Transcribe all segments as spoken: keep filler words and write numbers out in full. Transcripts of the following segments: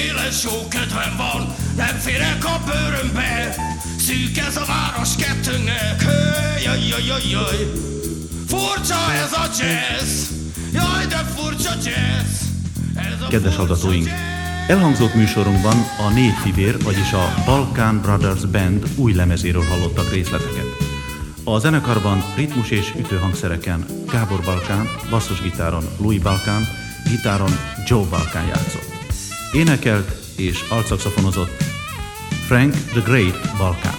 Éles jó kedvem van, nem férek a bőrömbe. Szűk ez a város kettőnknek, jaj, jaj, jaj, jaj. Furcsa ez a jazz, jaj, de furcsa jazz. Kedves hallgatóink, elhangzott műsorunkban a négy fivér, vagyis a Balkan Brothers Band új lemezéről hallottak részleteket. A zenekarban ritmus és ütőhangszereken Gábor Balkán, basszusgitáron Louis Balkán, gitáron Joe Balkán játszott. Énekelt és altszaxofonozott Frank the Great Balkán.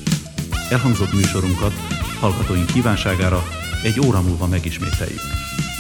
Elhangzott műsorunkat hallgatóink kívánságára egy óra múlva megismételjük.